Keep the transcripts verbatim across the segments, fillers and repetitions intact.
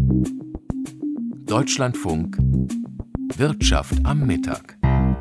Deutschlandfunk Wirtschaft am Mittag.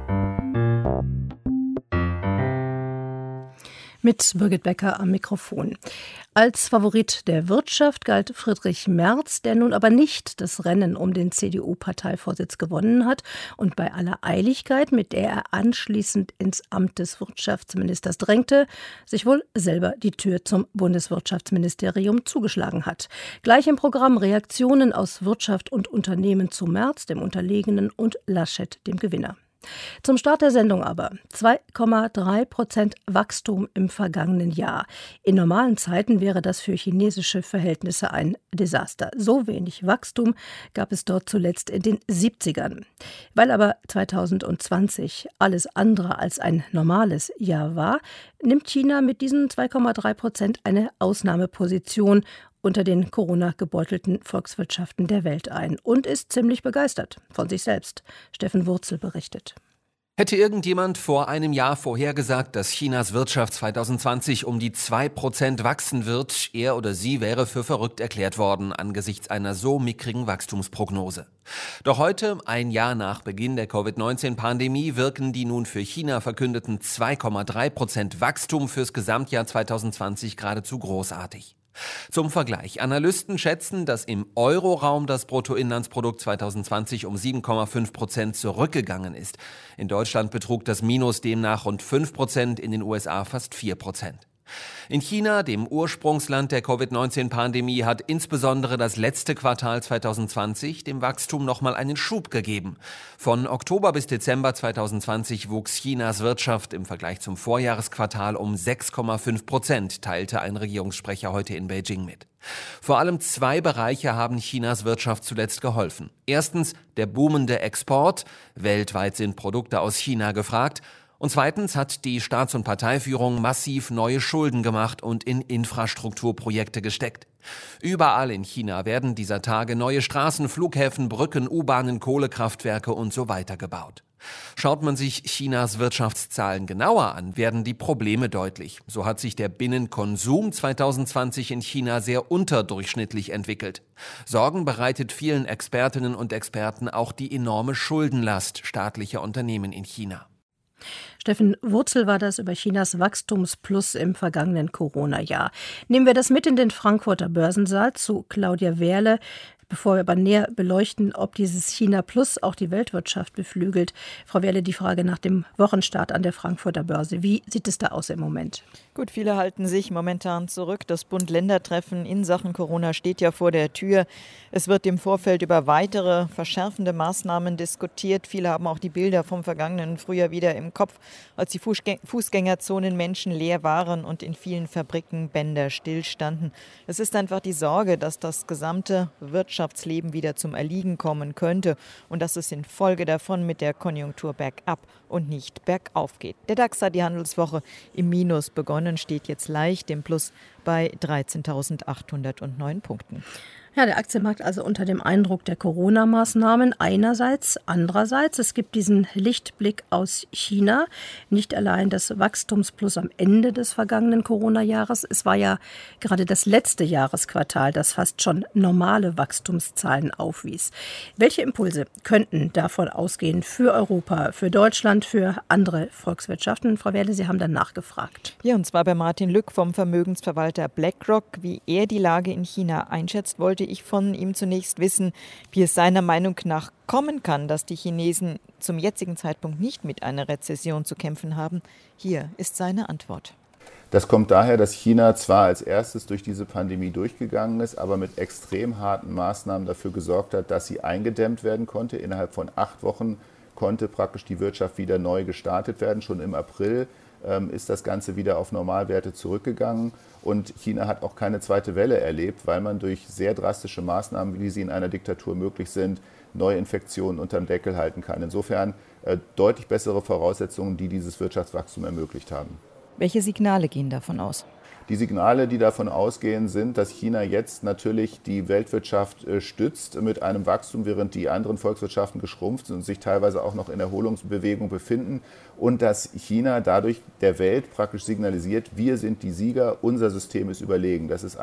Mit Birgit Becker am Mikrofon. Als Favorit der Wirtschaft galt Friedrich Merz, der nun aber nicht das Rennen um den C D U-Parteivorsitz gewonnen hat und bei aller Eiligkeit, mit der er anschließend ins Amt des Wirtschaftsministers drängte, sich wohl selber die Tür zum Bundeswirtschaftsministerium zugeschlagen hat. Gleich im Programm Reaktionen aus Wirtschaft und Unternehmen zu Merz, dem Unterlegenen, und Laschet, dem Gewinner. Zum Start der Sendung aber zwei Komma drei Prozent Wachstum im vergangenen Jahr. In normalen Zeiten wäre das für chinesische Verhältnisse ein Desaster. So wenig Wachstum gab es dort zuletzt in den siebzigern. Weil aber zweitausendzwanzig alles andere als ein normales Jahr war, nimmt China mit diesen zwei Komma drei Prozent eine Ausnahmeposition unter den Corona-gebeutelten Volkswirtschaften der Welt ein und ist ziemlich begeistert von sich selbst. Steffen Wurzel berichtet. Hätte irgendjemand vor einem Jahr vorhergesagt, dass Chinas Wirtschaft zweitausendzwanzig um die zwei Prozent wachsen wird, er oder sie wäre für verrückt erklärt worden angesichts einer so mickrigen Wachstumsprognose. Doch heute, ein Jahr nach Beginn der Covid neunzehn Pandemie, wirken die nun für China verkündeten zwei Komma drei Prozent Wachstum fürs Gesamtjahr zweitausendzwanzig geradezu großartig. Zum Vergleich: Analysten schätzen, dass im Euroraum das Bruttoinlandsprodukt zweitausendzwanzig um sieben Komma fünf Prozent zurückgegangen ist. In Deutschland betrug das Minus demnach rund fünf Prozent, in den U S A fast vier Prozent. In China, dem Ursprungsland der Covid neunzehn Pandemie, hat insbesondere das letzte Quartal zweitausendzwanzig dem Wachstum nochmal einen Schub gegeben. Von Oktober bis Dezember zweitausendzwanzig wuchs Chinas Wirtschaft im Vergleich zum Vorjahresquartal um sechs Komma fünf Prozent, teilte ein Regierungssprecher heute in Beijing mit. Vor allem zwei Bereiche haben Chinas Wirtschaft zuletzt geholfen. Erstens der boomende Export. Weltweit sind Produkte aus China gefragt. Und zweitens hat die Staats- und Parteiführung massiv neue Schulden gemacht und in Infrastrukturprojekte gesteckt. Überall in China werden dieser Tage neue Straßen, Flughäfen, Brücken, U-Bahnen, Kohlekraftwerke und so weiter gebaut. Schaut man sich Chinas Wirtschaftszahlen genauer an, werden die Probleme deutlich. So hat sich der Binnenkonsum zweitausendzwanzig in China sehr unterdurchschnittlich entwickelt. Sorgen bereitet vielen Expertinnen und Experten auch die enorme Schuldenlast staatlicher Unternehmen in China. Steffen Wurzel war das über Chinas Wachstumsplus im vergangenen Corona-Jahr. Nehmen wir das mit in den Frankfurter Börsensaal zu Claudia Wehrle, bevor wir aber näher beleuchten, ob dieses China Plus auch die Weltwirtschaft beflügelt. Frau Wehrle, die Frage nach dem Wochenstart an der Frankfurter Börse. Wie sieht es da aus im Moment? Gut, viele halten sich momentan zurück. Das Bund-Länder-Treffen in Sachen Corona steht ja vor der Tür. Es wird im Vorfeld über weitere verschärfende Maßnahmen diskutiert. Viele haben auch die Bilder vom vergangenen Frühjahr wieder im Kopf, als die Fußgängerzonen menschenleer waren und in vielen Fabriken Bänder stillstanden. Es ist einfach die Sorge, dass das gesamte Wirtschaftsleben wieder zum Erliegen kommen könnte und dass es in Folge davon mit der Konjunktur bergab und nicht bergauf geht. Der DAX hat die Handelswoche im Minus begonnen, steht jetzt leicht im Plus bei dreizehntausendachthundertneun Punkten. Ja, der Aktienmarkt also unter dem Eindruck der Corona-Maßnahmen einerseits. Andererseits, es gibt diesen Lichtblick aus China. Nicht allein das Wachstumsplus am Ende des vergangenen Corona-Jahres. Es war ja gerade das letzte Jahresquartal, das fast schon normale Wachstumszahlen aufwies. Welche Impulse könnten davon ausgehen für Europa, für Deutschland, für andere Volkswirtschaften? Frau Wehrle, Sie haben dann nachgefragt. Ja, und zwar bei Martin Lück vom Vermögensverwalter BlackRock. Wie er die Lage in China einschätzt, wollte ich von ihm zunächst wissen, wie es seiner Meinung nach kommen kann, dass die Chinesen zum jetzigen Zeitpunkt nicht mit einer Rezession zu kämpfen haben. Hier ist seine Antwort. Das kommt daher, dass China zwar als erstes durch diese Pandemie durchgegangen ist, aber mit extrem harten Maßnahmen dafür gesorgt hat, dass sie eingedämmt werden konnte. Innerhalb von acht Wochen konnte praktisch die Wirtschaft wieder neu gestartet werden. Schon im April ähm, ist das Ganze wieder auf Normalwerte zurückgegangen. Und China hat auch keine zweite Welle erlebt, weil man durch sehr drastische Maßnahmen, wie sie in einer Diktatur möglich sind, Neuinfektionen unterm Deckel halten kann. Insofern äh, deutlich bessere Voraussetzungen, die dieses Wirtschaftswachstum ermöglicht haben. Welche Signale gehen davon aus? Die Signale, die davon ausgehen, sind, dass China jetzt natürlich die Weltwirtschaft stützt mit einem Wachstum, während die anderen Volkswirtschaften geschrumpft sind und sich teilweise auch noch in Erholungsbewegung befinden. Und dass China dadurch der Welt praktisch signalisiert, wir sind die Sieger, unser System ist überlegen. Das ist ein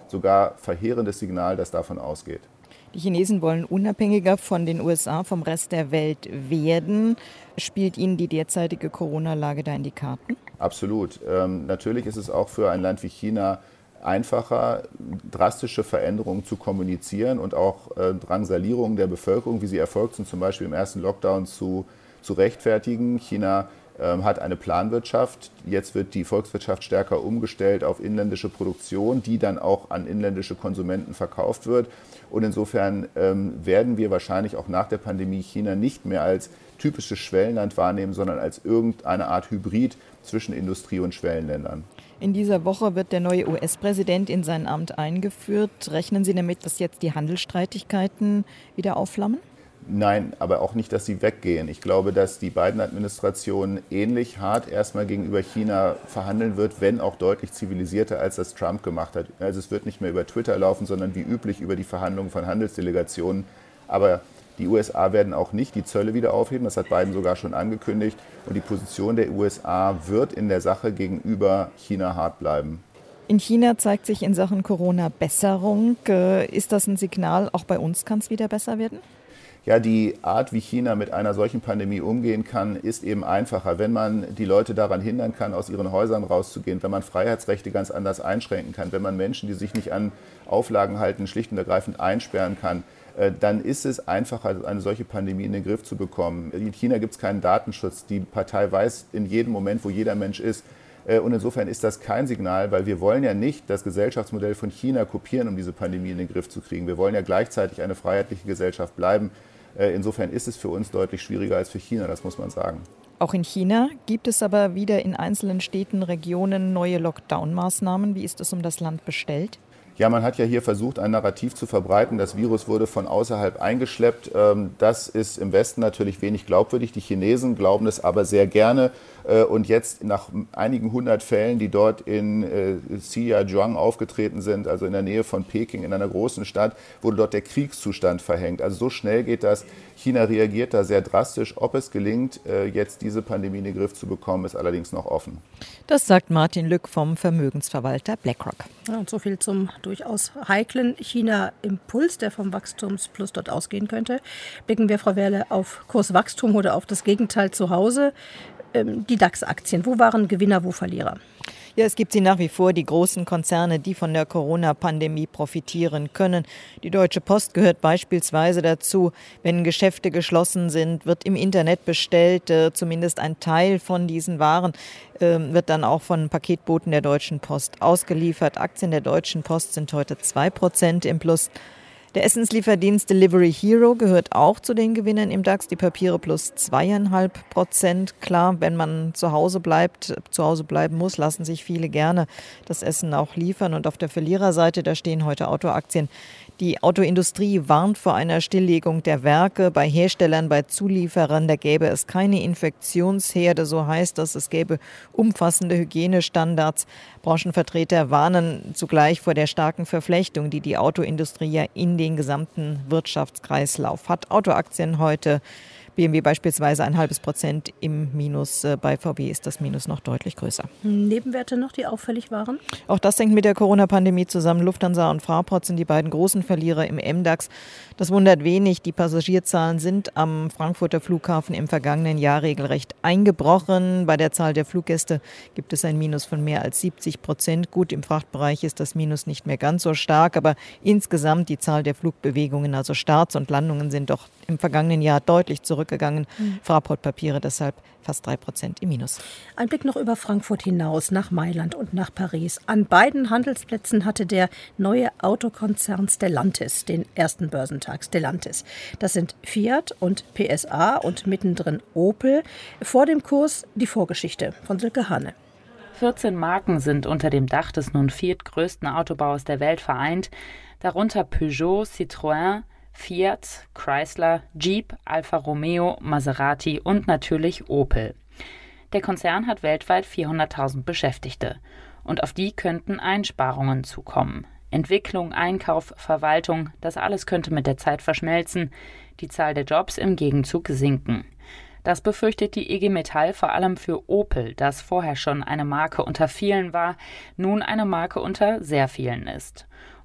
sogar verheerendes Signal, das davon ausgeht. Die Chinesen wollen unabhängiger von den U S A, vom Rest der Welt werden. Spielt Ihnen die derzeitige Corona-Lage da in die Karten? Absolut. Ähm, natürlich ist es auch für ein Land wie China einfacher, drastische Veränderungen zu kommunizieren und auch äh, Drangsalierungen der Bevölkerung, wie sie erfolgt sind, zum Beispiel im ersten Lockdown zu, zu rechtfertigen. China ähm, hat eine Planwirtschaft. Jetzt wird die Volkswirtschaft stärker umgestellt auf inländische Produktion, die dann auch an inländische Konsumenten verkauft wird. Und insofern ähm, werden wir wahrscheinlich auch nach der Pandemie China nicht mehr als typisches Schwellenland wahrnehmen, sondern als irgendeine Art Hybrid zwischen Industrie- und Schwellenländern. In dieser Woche wird der neue U S-Präsident in sein Amt eingeführt. Rechnen Sie damit, dass jetzt die Handelsstreitigkeiten wieder aufflammen? Nein, aber auch nicht, dass sie weggehen. Ich glaube, dass die beiden Administrationen ähnlich hart erstmal gegenüber China verhandeln wird, wenn auch deutlich zivilisierter, als das Trump gemacht hat. Also es wird nicht mehr über Twitter laufen, sondern wie üblich über die Verhandlungen von Handelsdelegationen. Aber die U S A werden auch nicht die Zölle wieder aufheben, das hat Biden sogar schon angekündigt. Und die Position der U S A wird in der Sache gegenüber China hart bleiben. In China zeigt sich in Sachen Corona Besserung. Ist das ein Signal, auch bei uns kann es wieder besser werden? Ja, die Art, wie China mit einer solchen Pandemie umgehen kann, ist eben einfacher. Wenn man die Leute daran hindern kann, aus ihren Häusern rauszugehen, wenn man Freiheitsrechte ganz anders einschränken kann, wenn man Menschen, die sich nicht an Auflagen halten, schlicht und ergreifend einsperren kann, dann ist es einfacher, eine solche Pandemie in den Griff zu bekommen. In China gibt es keinen Datenschutz. Die Partei weiß in jedem Moment, wo jeder Mensch ist. Und insofern ist das kein Signal, weil wir wollen ja nicht das Gesellschaftsmodell von China kopieren, um diese Pandemie in den Griff zu kriegen. Wir wollen ja gleichzeitig eine freiheitliche Gesellschaft bleiben. Insofern ist es für uns deutlich schwieriger als für China, das muss man sagen. Auch in China gibt es aber wieder in einzelnen Städten, Regionen neue Lockdown-Maßnahmen. Wie ist es um das Land bestellt? Ja, man hat ja hier versucht, ein Narrativ zu verbreiten. Das Virus wurde von außerhalb eingeschleppt. Das ist im Westen natürlich wenig glaubwürdig. Die Chinesen glauben es aber sehr gerne. Und jetzt nach einigen hundert Fällen, die dort in Xinjiang aufgetreten sind, also in der Nähe von Peking, in einer großen Stadt, wurde dort der Kriegszustand verhängt. Also so schnell geht das. China reagiert da sehr drastisch. Ob es gelingt, jetzt diese Pandemie in den Griff zu bekommen, ist allerdings noch offen. Das sagt Martin Lück vom Vermögensverwalter BlackRock. Ja, und so viel zum durchaus heiklen China-Impuls, der vom Wachstumsplus dort ausgehen könnte. Blicken wir, Frau Werle, auf Kurswachstum oder auf das Gegenteil zu Hause. Ähm, die DAX-Aktien, wo waren Gewinner, wo Verlierer? Ja, es gibt sie nach wie vor, die großen Konzerne, die von der Corona-Pandemie profitieren können. Die Deutsche Post gehört beispielsweise dazu. Wenn Geschäfte geschlossen sind, wird im Internet bestellt. Äh, zumindest ein Teil von diesen Waren äh, wird dann auch von Paketboten der Deutschen Post ausgeliefert. Aktien der Deutschen Post sind heute zwei Prozent im Plus. Der Essenslieferdienst Delivery Hero gehört auch zu den Gewinnern im DAX. Die Papiere plus zweieinhalb Prozent. Klar, wenn man zu Hause bleibt, zu Hause bleiben muss, lassen sich viele gerne das Essen auch liefern. Und auf der Verliererseite, da stehen heute Autoaktien. Die Autoindustrie warnt vor einer Stilllegung der Werke. Bei Herstellern, bei Zulieferern, da gäbe es keine Infektionsherde. So heißt das, es gäbe umfassende Hygienestandards. Branchenvertreter warnen zugleich vor der starken Verflechtung, die die Autoindustrie ja in den gesamten Wirtschaftskreislauf hat. Autoaktien heute, B M W beispielsweise ein halbes Prozent im Minus. Bei V W ist das Minus noch deutlich größer. Nebenwerte noch, die auffällig waren? Auch das hängt mit der Corona-Pandemie zusammen. Lufthansa und Fraport sind die beiden großen Verlierer im M DAX. Das wundert wenig. Die Passagierzahlen sind am Frankfurter Flughafen im vergangenen Jahr regelrecht eingebrochen. Bei der Zahl der Fluggäste gibt es ein Minus von mehr als siebzig Prozent. Gut, im Frachtbereich ist das Minus nicht mehr ganz so stark, aber insgesamt die Zahl der Flugbewegungen, also Starts und Landungen, sind doch im vergangenen Jahr deutlich zurückgegangen. Mhm. Fraport-Papiere deshalb fast drei Prozent im Minus. Ein Blick noch über Frankfurt hinaus, nach Mailand und nach Paris. An beiden Handelsplätzen hatte der neue Autokonzern Stellantis den ersten Börsentag. Stellantis. Das sind Fiat und P S A und mittendrin Opel. Vor dem Kurs die Vorgeschichte von Silke Hane. vierzehn Marken sind unter dem Dach des nun viertgrößten Autobauers der Welt vereint. Darunter Peugeot, Citroën, Fiat, Chrysler, Jeep, Alfa Romeo, Maserati und natürlich Opel. Der Konzern hat weltweit vierhunderttausend Beschäftigte und auf die könnten Einsparungen zukommen. Entwicklung, Einkauf, Verwaltung, das alles könnte mit der Zeit verschmelzen, die Zahl der Jobs im Gegenzug sinken. Das befürchtet die I G Metall vor allem für Opel, das vorher schon eine Marke unter vielen war, nun eine Marke unter sehr vielen ist.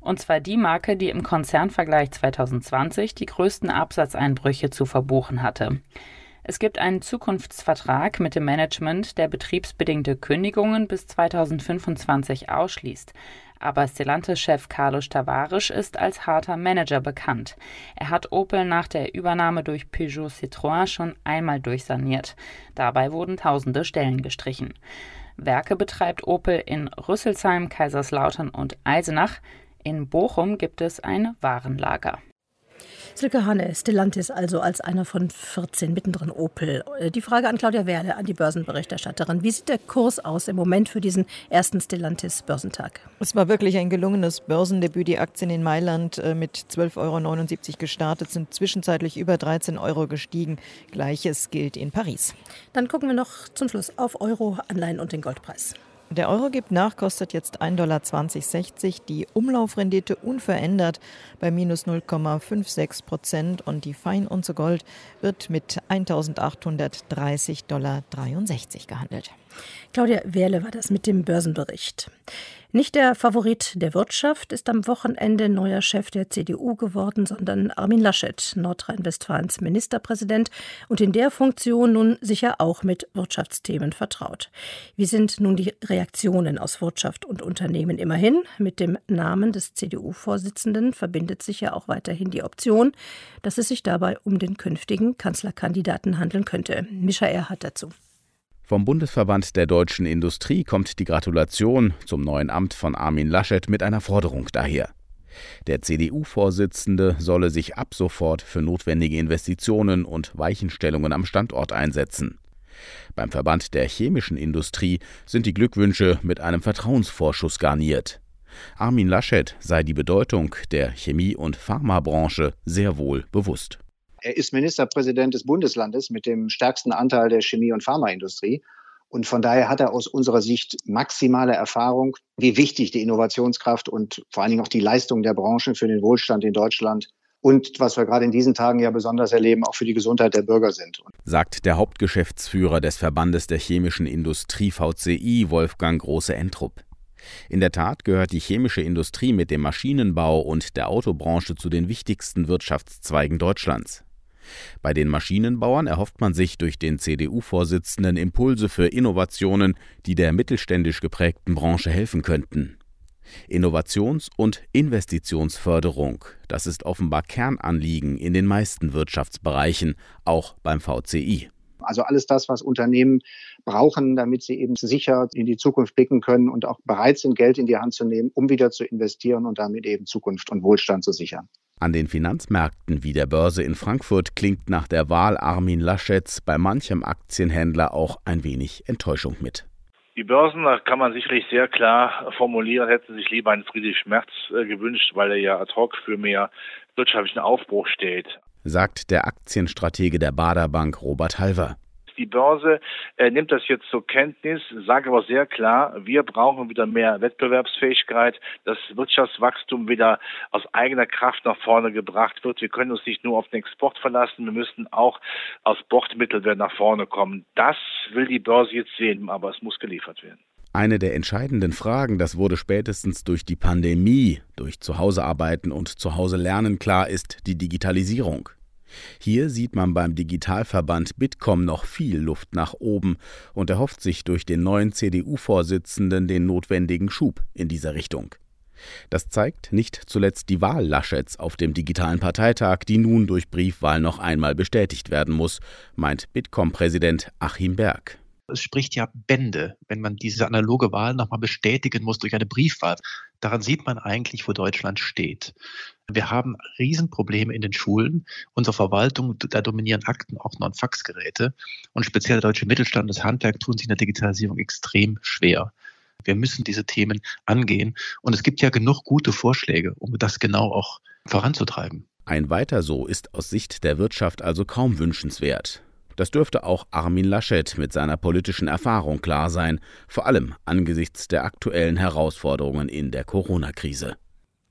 Und zwar die Marke, die im Konzernvergleich zweitausendzwanzig die größten Absatzeinbrüche zu verbuchen hatte. Es gibt einen Zukunftsvertrag mit dem Management, der betriebsbedingte Kündigungen bis zweitausendfünfundzwanzig ausschließt. Aber Stellantis-Chef Carlos Tavares ist als harter Manager bekannt. Er hat Opel nach der Übernahme durch Peugeot Citroën schon einmal durchsaniert. Dabei wurden tausende Stellen gestrichen. Werke betreibt Opel in Rüsselsheim, Kaiserslautern und Eisenach. In Bochum gibt es ein Warenlager. Silke Hanne, Stellantis also als einer von vierzehn, mittendrin Opel. Die Frage an Claudia Werle, an die Börsenberichterstatterin. Wie sieht der Kurs aus im Moment für diesen ersten Stellantis-Börsentag? Es war wirklich ein gelungenes Börsendebüt. Die Aktien in Mailand mit zwölf Euro neunundsiebzig gestartet, sind zwischenzeitlich über dreizehn Euro gestiegen. Gleiches gilt in Paris. Dann gucken wir noch zum Schluss auf Euro, Anleihen und den Goldpreis. Der Euro gibt nach, kostet jetzt ein Komma zwanzig sechzig. Die Umlaufrendite unverändert bei minus null Komma sechsundfünfzig Prozent und die Feinunze Gold wird mit eintausendachthundertdreißig Komma dreiundsechzig Dollar gehandelt. Claudia Werle war das mit dem Börsenbericht. Nicht der Favorit der Wirtschaft ist am Wochenende neuer Chef der C D U geworden, sondern Armin Laschet, Nordrhein-Westfalens Ministerpräsident und in der Funktion nun sicher auch mit Wirtschaftsthemen vertraut. Wie sind nun die Reaktionen aus Wirtschaft und Unternehmen? Immerhin, mit dem Namen des C D U-Vorsitzenden verbindet sich ja auch weiterhin die Option, dass es sich dabei um den künftigen Kanzlerkandidaten handeln könnte. Mischa Erhardt dazu. Vom Bundesverband der deutschen Industrie kommt die Gratulation zum neuen Amt von Armin Laschet mit einer Forderung daher. Der C D U-Vorsitzende solle sich ab sofort für notwendige Investitionen und Weichenstellungen am Standort einsetzen. Beim Verband der chemischen Industrie sind die Glückwünsche mit einem Vertrauensvorschuss garniert. Armin Laschet sei die Bedeutung der Chemie- und Pharmabranche sehr wohl bewusst. Er ist Ministerpräsident des Bundeslandes mit dem stärksten Anteil der Chemie- und Pharmaindustrie. Und von daher hat er aus unserer Sicht maximale Erfahrung, wie wichtig die Innovationskraft und vor allen Dingen auch die Leistung der Branche für den Wohlstand in Deutschland und, was wir gerade in diesen Tagen ja besonders erleben, auch für die Gesundheit der Bürger sind. Sagt der Hauptgeschäftsführer des Verbandes der chemischen Industrie V C I, Wolfgang Große-Entrup. In der Tat gehört die chemische Industrie mit dem Maschinenbau und der Autobranche zu den wichtigsten Wirtschaftszweigen Deutschlands. Bei den Maschinenbauern erhofft man sich durch den C D U-Vorsitzenden Impulse für Innovationen, die der mittelständisch geprägten Branche helfen könnten. Innovations- und Investitionsförderung, das ist offenbar Kernanliegen in den meisten Wirtschaftsbereichen, auch beim V C I. Also alles das, was Unternehmen brauchen, damit sie eben sicher in die Zukunft blicken können und auch bereit sind, Geld in die Hand zu nehmen, um wieder zu investieren und damit eben Zukunft und Wohlstand zu sichern. An den Finanzmärkten wie der Börse in Frankfurt klingt nach der Wahl Armin Laschets bei manchem Aktienhändler auch ein wenig Enttäuschung mit. Die Börsen, da kann man sicherlich sehr klar formulieren, hätten sich lieber einen Friedrich Merz äh, gewünscht, weil er ja ad hoc für mehr wirtschaftlichen Aufbruch steht. Sagt der Aktienstratege der Baader Bank Robert Halver. Die Börse äh, nimmt das jetzt zur Kenntnis, sagt aber sehr klar, wir brauchen wieder mehr Wettbewerbsfähigkeit, dass Wirtschaftswachstum wieder aus eigener Kraft nach vorne gebracht wird. Wir können uns nicht nur auf den Export verlassen, wir müssen auch aus Bordmitteln nach vorne kommen. Das will die Börse jetzt sehen, aber es muss geliefert werden. Eine der entscheidenden Fragen, das wurde spätestens durch die Pandemie, durch Zuhausearbeiten und Zuhause-Lernen klar, ist die Digitalisierung. Hier sieht man beim Digitalverband Bitkom noch viel Luft nach oben und erhofft sich durch den neuen C D U-Vorsitzenden den notwendigen Schub in dieser Richtung. Das zeigt nicht zuletzt die Wahl Laschets auf dem digitalen Parteitag, die nun durch Briefwahl noch einmal bestätigt werden muss, meint Bitkom-Präsident Achim Berg. Es spricht ja Bände, wenn man diese analoge Wahl nochmal bestätigen muss durch eine Briefwahl. Daran sieht man eigentlich, wo Deutschland steht. Wir haben Riesenprobleme in den Schulen. Unsere Verwaltung, da dominieren Aktenordner und Faxgeräte. Und speziell der deutsche Mittelstand und das Handwerk tun sich in der Digitalisierung extrem schwer. Wir müssen diese Themen angehen. Und es gibt ja genug gute Vorschläge, um das genau auch voranzutreiben. Ein Weiter so ist aus Sicht der Wirtschaft also kaum wünschenswert. Das dürfte auch Armin Laschet mit seiner politischen Erfahrung klar sein, vor allem angesichts der aktuellen Herausforderungen in der Corona-Krise.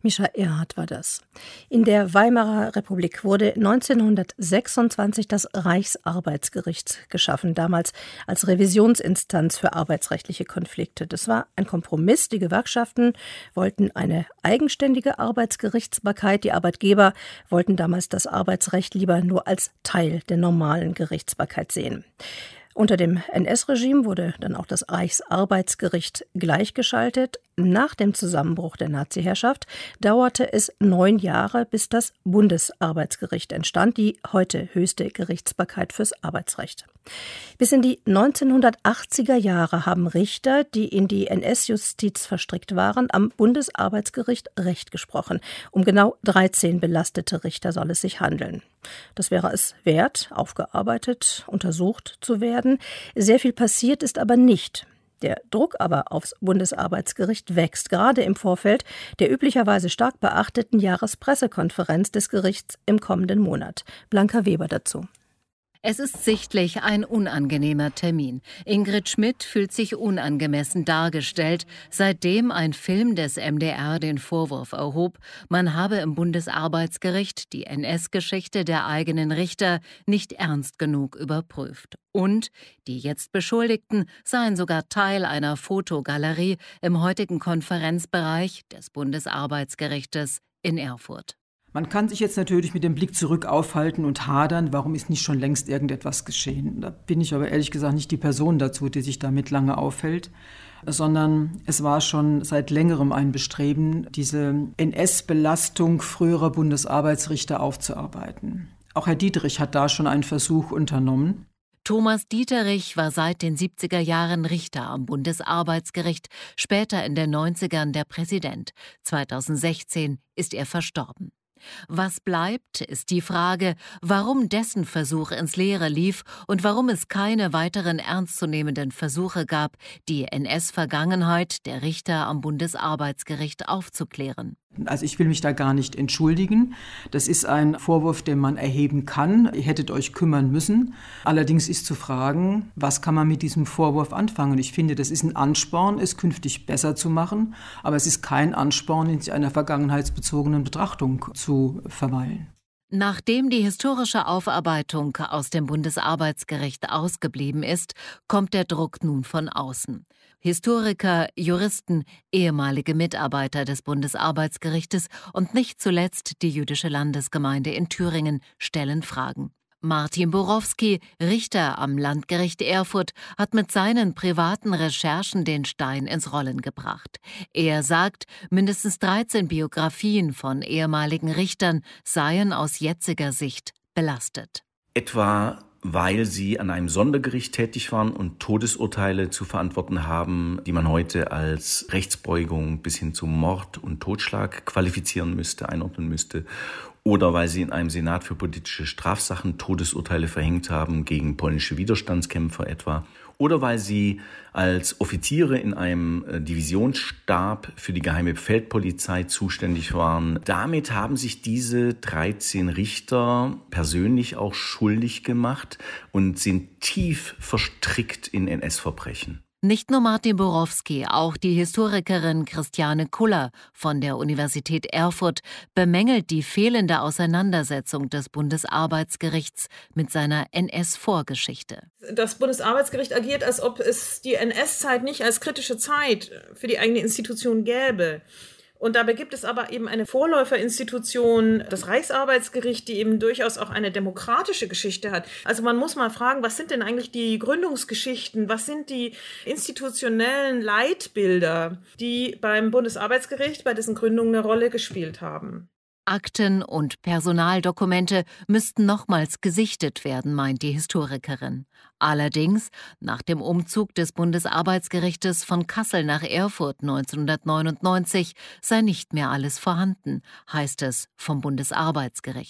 Mischa Erhardt war das. In der Weimarer Republik wurde neunzehnhundertsechsundzwanzig das Reichsarbeitsgericht geschaffen, damals als Revisionsinstanz für arbeitsrechtliche Konflikte. Das war ein Kompromiss. Die Gewerkschaften wollten eine eigenständige Arbeitsgerichtsbarkeit. Die Arbeitgeber wollten damals das Arbeitsrecht lieber nur als Teil der normalen Gerichtsbarkeit sehen. Unter dem N S-Regime wurde dann auch das Reichsarbeitsgericht gleichgeschaltet. Nach dem Zusammenbruch der Nazi-Herrschaft dauerte es neun Jahre, bis das Bundesarbeitsgericht entstand, die heute höchste Gerichtsbarkeit fürs Arbeitsrecht. Bis in die neunzehnhundertachtziger Jahre haben Richter, die in die N S-Justiz verstrickt waren, am Bundesarbeitsgericht Recht gesprochen. Um genau dreizehn belastete Richter soll es sich handeln. Das wäre es wert, aufgearbeitet, untersucht zu werden. Sehr viel passiert ist aber nicht. Der Druck aber aufs Bundesarbeitsgericht wächst, gerade im Vorfeld der üblicherweise stark beachteten Jahrespressekonferenz des Gerichts im kommenden Monat. Blanca Weber dazu. Es ist sichtlich ein unangenehmer Termin. Ingrid Schmidt fühlt sich unangemessen dargestellt, seitdem ein Film des M D R den Vorwurf erhob, man habe im Bundesarbeitsgericht die N S-Geschichte der eigenen Richter nicht ernst genug überprüft. Und die jetzt Beschuldigten seien sogar Teil einer Fotogalerie im heutigen Konferenzbereich des Bundesarbeitsgerichtes in Erfurt. Man kann sich jetzt natürlich mit dem Blick zurück aufhalten und hadern, warum ist nicht schon längst irgendetwas geschehen. Da bin ich aber ehrlich gesagt nicht die Person dazu, die sich damit lange aufhält, sondern es war schon seit längerem ein Bestreben, diese N S-Belastung früherer Bundesarbeitsrichter aufzuarbeiten. Auch Herr Dieterich hat da schon einen Versuch unternommen. Thomas Dieterich war seit den siebziger Jahren Richter am Bundesarbeitsgericht, später in den neunzigern der Präsident. zweitausendsechzehn ist er verstorben. Was bleibt, ist die Frage, warum dessen Versuch ins Leere lief und warum es keine weiteren ernstzunehmenden Versuche gab, die N S-Vergangenheit der Richter am Bundesarbeitsgericht aufzuklären. Also ich will mich da gar nicht entschuldigen. Das ist ein Vorwurf, den man erheben kann. Ihr hättet euch kümmern müssen. Allerdings ist zu fragen, was kann man mit diesem Vorwurf anfangen? Ich finde, das ist ein Ansporn, es künftig besser zu machen. Aber es ist kein Ansporn, in einer vergangenheitsbezogenen Betrachtung zu verweilen. Nachdem die historische Aufarbeitung aus dem Bundesarbeitsgericht ausgeblieben ist, kommt der Druck nun von außen. Historiker, Juristen, ehemalige Mitarbeiter des Bundesarbeitsgerichtes und nicht zuletzt die jüdische Landesgemeinde in Thüringen stellen Fragen. Martin Borowski, Richter am Landgericht Erfurt, hat mit seinen privaten Recherchen den Stein ins Rollen gebracht. Er sagt, mindestens dreizehn Biografien von ehemaligen Richtern seien aus jetziger Sicht belastet. Etwa weil sie an einem Sondergericht tätig waren und Todesurteile zu verantworten haben, die man heute als Rechtsbeugung bis hin zu Mord und Totschlag qualifizieren müsste, einordnen müsste. Oder weil sie in einem Senat für politische Strafsachen Todesurteile verhängt haben, gegen polnische Widerstandskämpfer etwa. Oder weil sie als Offiziere in einem Divisionsstab für die geheime Feldpolizei zuständig waren. Damit haben sich diese dreizehn Richter persönlich auch schuldig gemacht und sind tief verstrickt in N S-Verbrechen. Nicht nur Martin Borowski, auch die Historikerin Christiane Kuller von der Universität Erfurt bemängelt die fehlende Auseinandersetzung des Bundesarbeitsgerichts mit seiner N S-Vorgeschichte. Das Bundesarbeitsgericht agiert, als ob es die N S-Zeit nicht als kritische Zeit für die eigene Institution gäbe. Und dabei gibt es aber eben eine Vorläuferinstitution, das Reichsarbeitsgericht, die eben durchaus auch eine demokratische Geschichte hat. Also man muss mal fragen, was sind denn eigentlich die Gründungsgeschichten, was sind die institutionellen Leitbilder, die beim Bundesarbeitsgericht bei dessen Gründung eine Rolle gespielt haben? Akten und Personaldokumente müssten nochmals gesichtet werden, meint die Historikerin. Allerdings, nach dem Umzug des Bundesarbeitsgerichtes von Kassel nach Erfurt neunzehnhundertneunundneunzig sei nicht mehr alles vorhanden, heißt es vom Bundesarbeitsgericht.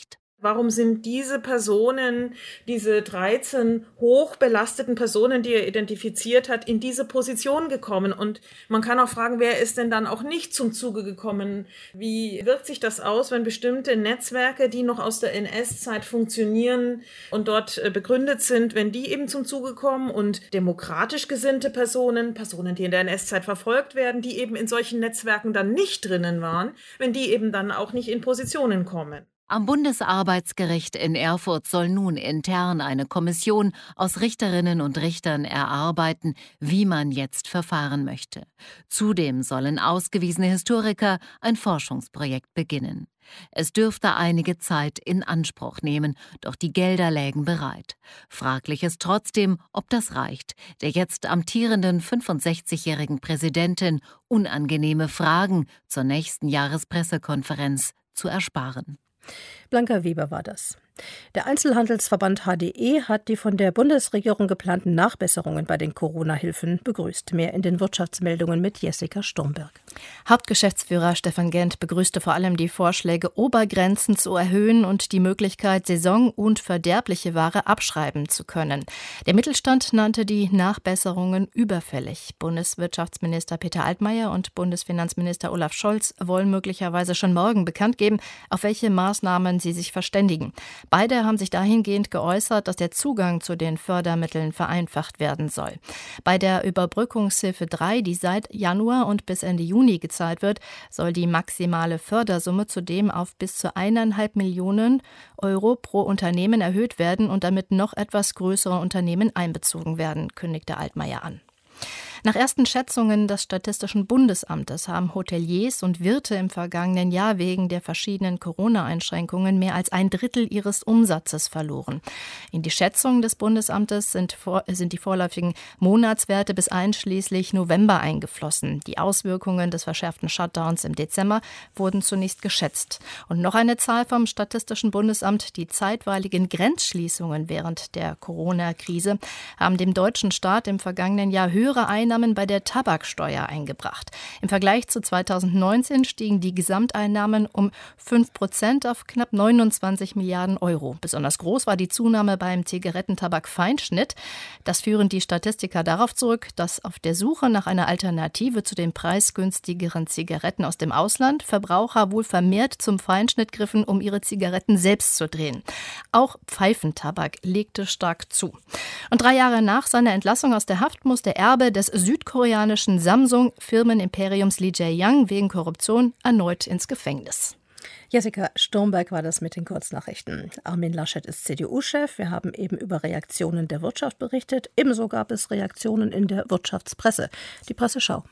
Warum sind diese Personen, diese dreizehn hochbelasteten Personen, die er identifiziert hat, in diese Position gekommen? Und man kann auch fragen, wer ist denn dann auch nicht zum Zuge gekommen? Wie wirkt sich das aus, wenn bestimmte Netzwerke, die noch aus der N S-Zeit funktionieren und dort begründet sind, wenn die eben zum Zuge kommen und demokratisch gesinnte Personen, Personen, die in der N S-Zeit verfolgt werden, die eben in solchen Netzwerken dann nicht drinnen waren, wenn die eben dann auch nicht in Positionen kommen? Am Bundesarbeitsgericht in Erfurt soll nun intern eine Kommission aus Richterinnen und Richtern erarbeiten, wie man jetzt verfahren möchte. Zudem sollen ausgewiesene Historiker ein Forschungsprojekt beginnen. Es dürfte einige Zeit in Anspruch nehmen, doch die Gelder lägen bereit. Fraglich ist trotzdem, ob das reicht, der jetzt amtierenden fünfundsechzigjährigen Präsidentin unangenehme Fragen zur nächsten Jahrespressekonferenz zu ersparen. Blanca Weber war das. Der Einzelhandelsverband H D E hat die von der Bundesregierung geplanten Nachbesserungen bei den Corona-Hilfen begrüßt. Mehr in den Wirtschaftsmeldungen mit Jessica Sturmberg. Hauptgeschäftsführer Stefan Gent begrüßte vor allem die Vorschläge, Obergrenzen zu erhöhen und die Möglichkeit, saison- und verderbliche Ware abschreiben zu können. Der Mittelstand nannte die Nachbesserungen überfällig. Bundeswirtschaftsminister Peter Altmaier und Bundesfinanzminister Olaf Scholz wollen möglicherweise schon morgen bekannt geben, auf welche Maßnahmen sie sich verständigen. Beide haben sich dahingehend geäußert, dass der Zugang zu den Fördermitteln vereinfacht werden soll. Bei der Überbrückungshilfe drei, die seit Januar und bis Ende Juni gezahlt wird, soll die maximale Fördersumme zudem auf bis zu eineinhalb Millionen Euro pro Unternehmen erhöht werden und damit noch etwas größere Unternehmen einbezogen werden, kündigte Altmaier an. Nach ersten Schätzungen des Statistischen Bundesamtes haben Hoteliers und Wirte im vergangenen Jahr wegen der verschiedenen Corona-Einschränkungen mehr als ein Drittel ihres Umsatzes verloren. In die Schätzungen des Bundesamtes sind, vor, sind die vorläufigen Monatswerte bis einschließlich November eingeflossen. Die Auswirkungen des verschärften Shutdowns im Dezember wurden zunächst geschätzt. Und noch eine Zahl vom Statistischen Bundesamt: Die zeitweiligen Grenzschließungen während der Corona-Krise haben dem deutschen Staat im vergangenen Jahr höhere Einnahmen bei der Tabaksteuer eingebracht. Im Vergleich zu zweitausendneunzehn stiegen die Gesamteinnahmen um fünf Prozent auf knapp neunundzwanzig Milliarden Euro. Besonders groß war die Zunahme beim Zigarettentabak-Feinschnitt. Das führen die Statistiker darauf zurück, dass auf der Suche nach einer Alternative zu den preisgünstigeren Zigaretten aus dem Ausland Verbraucher wohl vermehrt zum Feinschnitt griffen, um ihre Zigaretten selbst zu drehen. Auch Pfeifentabak legte stark zu. Und drei Jahre nach seiner Entlassung aus der Haft muss der Erbe des südkoreanischen Samsung-Firmenimperiums Lee Jae-young wegen Korruption erneut ins Gefängnis. Jessica Sturmberg war das mit den Kurznachrichten. Armin Laschet ist C D U-Chef. Wir haben eben über Reaktionen der Wirtschaft berichtet. Ebenso gab es Reaktionen in der Wirtschaftspresse. Die Presseschau.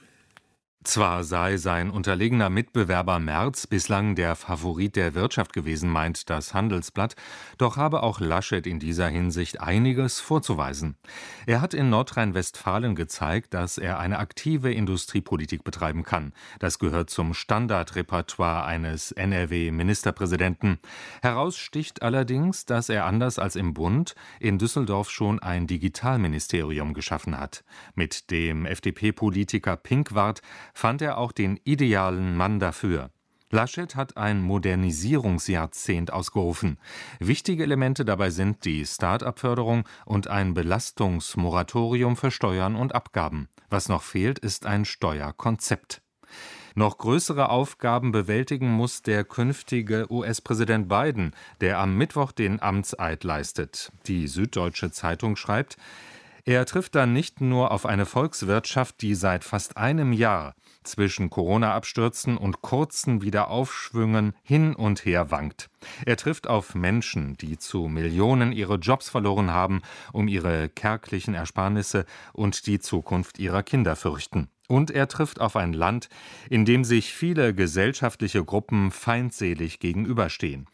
Zwar sei sein unterlegener Mitbewerber Merz bislang der Favorit der Wirtschaft gewesen, meint das Handelsblatt, doch habe auch Laschet in dieser Hinsicht einiges vorzuweisen. Er hat in Nordrhein-Westfalen gezeigt, dass er eine aktive Industriepolitik betreiben kann. Das gehört zum Standardrepertoire eines N R W-Ministerpräsidenten. Heraussticht allerdings, dass er anders als im Bund in Düsseldorf schon ein Digitalministerium geschaffen hat. Mit dem F D P-Politiker Pinkwart fand er auch den idealen Mann dafür. Laschet hat ein Modernisierungsjahrzehnt ausgerufen. Wichtige Elemente dabei sind die Start-up-Förderung und ein Belastungsmoratorium für Steuern und Abgaben. Was noch fehlt, ist ein Steuerkonzept. Noch größere Aufgaben bewältigen muss der künftige U S-Präsident Biden, der am Mittwoch den Amtseid leistet. Die Süddeutsche Zeitung schreibt: Er trifft dann nicht nur auf eine Volkswirtschaft, die seit fast einem Jahr zwischen Corona-Abstürzen und kurzen Wiederaufschwüngen hin und her wankt. Er trifft auf Menschen, die zu Millionen ihre Jobs verloren haben, um ihre kärglichen Ersparnisse und die Zukunft ihrer Kinder fürchten. Und er trifft auf ein Land, in dem sich viele gesellschaftliche Gruppen feindselig gegenüberstehen.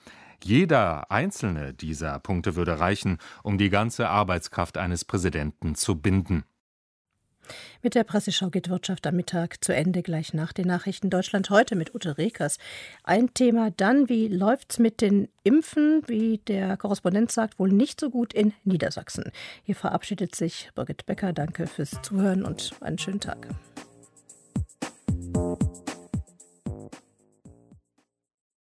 Jeder einzelne dieser Punkte würde reichen, um die ganze Arbeitskraft eines Präsidenten zu binden. Mit der Presseschau geht Wirtschaft am Mittag zu Ende, gleich nach den Nachrichten Deutschland heute mit Ute Rekers. Ein Thema dann, wie läuft's mit den Impfen? Wie der Korrespondent sagt, wohl nicht so gut in Niedersachsen. Hier verabschiedet sich Birgit Becker. Danke fürs Zuhören und einen schönen Tag.